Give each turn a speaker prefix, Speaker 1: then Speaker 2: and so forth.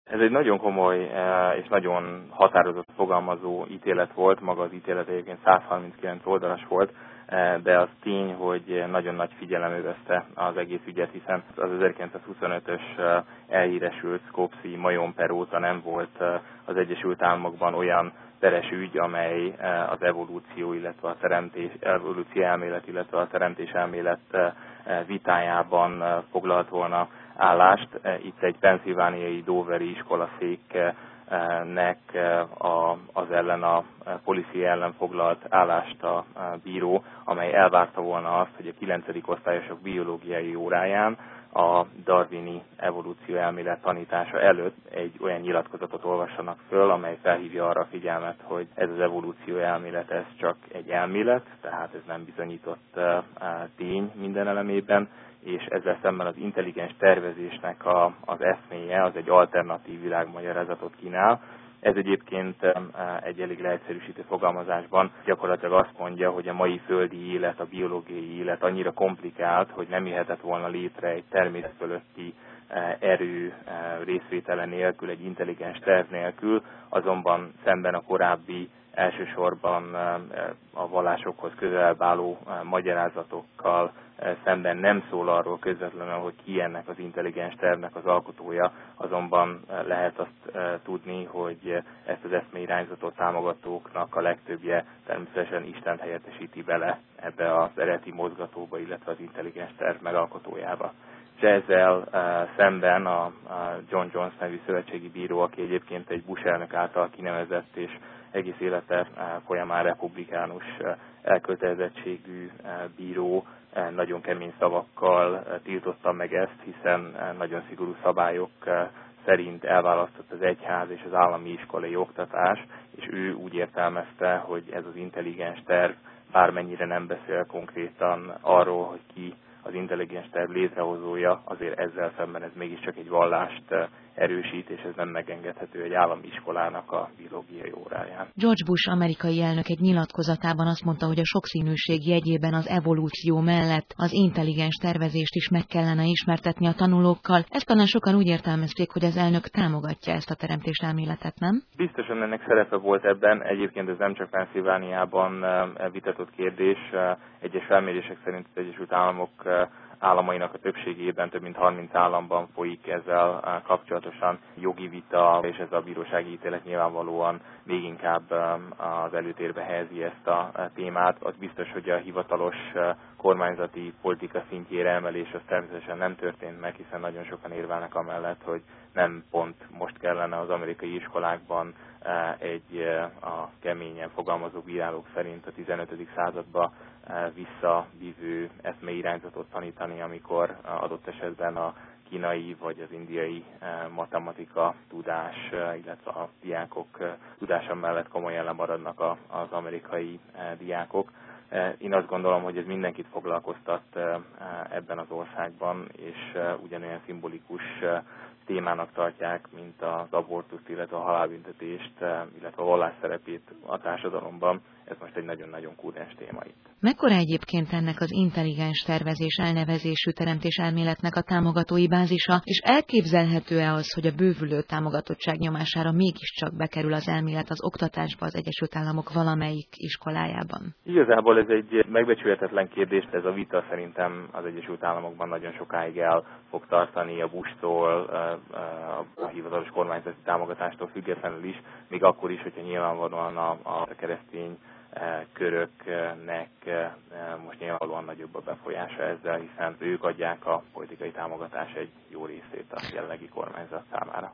Speaker 1: Ez egy nagyon komoly és nagyon határozott fogalmazó ítélet volt, maga az ítélet egyébként 139 oldalas volt, de az tény, hogy nagyon nagy figyelem övezte az egész ügyet, hiszen az 1925-ös elhíresült Scopsi majomper óta nem volt az Egyesült Államokban olyan peres ügy, amely az evolúció, illetve a evolúció elmélet, illetve a teremtés elmélet vitájában foglalt volna állást. Itt egy pennsylvániai Doveri iskolaszéknek az ellen a policy ellen foglalt állást a bíró, amely elvárta volna azt, hogy a 9. osztályosok biológiai óráján a darwini evolúció elmélet tanítása előtt egy olyan nyilatkozatot olvassanak föl, amely felhívja arra a figyelmet, hogy ez az evolúció elmélet, ez csak egy elmélet, tehát ez nem bizonyított tény minden elemében, és ezzel szemben az intelligens tervezésnek az eszméje, az egy alternatív világmagyarázatot kínál. Ez egyébként egy elég leegyszerűsítő fogalmazásban gyakorlatilag azt mondja, hogy a mai földi élet, a biológiai élet annyira komplikált, hogy nem jöhetett volna létre egy természet fölötti erő részvétele nélkül, egy intelligens terv nélkül, azonban szemben a korábbi elsősorban a vallásokhoz közelebb álló magyarázatokkal szemben nem szól arról közvetlenül, hogy ki ennek az intelligens tervnek az alkotója, azonban lehet azt tudni, hogy ezt az eszmeirányzatot támogatóknak a legtöbbje természetesen Istent helyettesíti bele ebbe az eredeti mozgatóba, illetve az intelligens terv megalkotójába. És ezzel szemben a John Jones nevű szövetségi bíró, aki egyébként egy Bush elnök által kinevezett és egész élete folyamán republikánus elkötelezettségű bíró, nagyon kemény szavakkal tiltotta meg ezt, hiszen nagyon szigorú szabályok szerint elválasztott az egyház és az állami iskolai oktatás, és ő úgy értelmezte, hogy ez az intelligens terv bármennyire nem beszél konkrétan arról, hogy ki az intelligens terv létrehozója, azért ezzel szemben ez mégiscsak egy vallást erősít, és ez nem megengedhető egy állami iskolának a biológiai óráján.
Speaker 2: George Bush amerikai elnök egy nyilatkozatában azt mondta, hogy a sokszínűség jegyében az evolúció mellett az intelligens tervezést is meg kellene ismertetni a tanulókkal. Ezt talán sokan úgy értelmezték, hogy az elnök támogatja ezt a teremtés elméletet, nem?
Speaker 1: Biztosan ennek szerepe volt ebben. Egyébként ez nem csak Pennsylvániában vitatott kérdés. Egyes felmérések szerint az Egyesült Államok államainak a többségében, több mint 30 államban folyik ezzel kapcsolatosan jogi vita, és ez a bírósági ítélet nyilvánvalóan még inkább az előtérbe helyezi ezt a témát. Az biztos, hogy a hivatalos kormányzati politika szintjére emelés az természetesen nem történt meg, hiszen nagyon sokan érvelnek amellett, hogy nem pont most kellene az amerikai iskolákban a keményen fogalmazó bírálók szerint a 15. századba visszavívő eszmeirányzatot tanítani, amikor adott esetben a kínai vagy az indiai matematika tudás, illetve a diákok tudása mellett komolyan lemaradnak az amerikai diákok. Én azt gondolom, hogy ez mindenkit foglalkoztat ebben az országban, és ugyanolyan szimbolikus témának tartják, mint az abortuszt, illetve a halálbüntetést, illetve a vallás szerepét a társadalomban. Ez most egy nagyon-nagyon kúrens téma itt.
Speaker 2: Mekkora egyébként ennek az intelligens tervezés elnevezésű teremtés elméletnek a támogatói bázisa, és elképzelhető-e az, hogy a bővülő támogatottság nyomására mégiscsak bekerül az elmélet az oktatásba az Egyesült Államok valamelyik iskolájában?
Speaker 1: Igazából ez egy megbecsülhetetlen kérdés, ez a vita szerintem az Egyesült Államokban nagyon sokáig el fog tartani a Bush-tól, a hivatalos kormányzati támogatástól függetlenül is, még akkor is, hogyha nyilvánvalóan a keresztény köröknek most nyilvánvalóan nagyobb a befolyása ezzel, hiszen ők adják a politikai támogatás egy jó részét a jelenlegi kormányzat számára.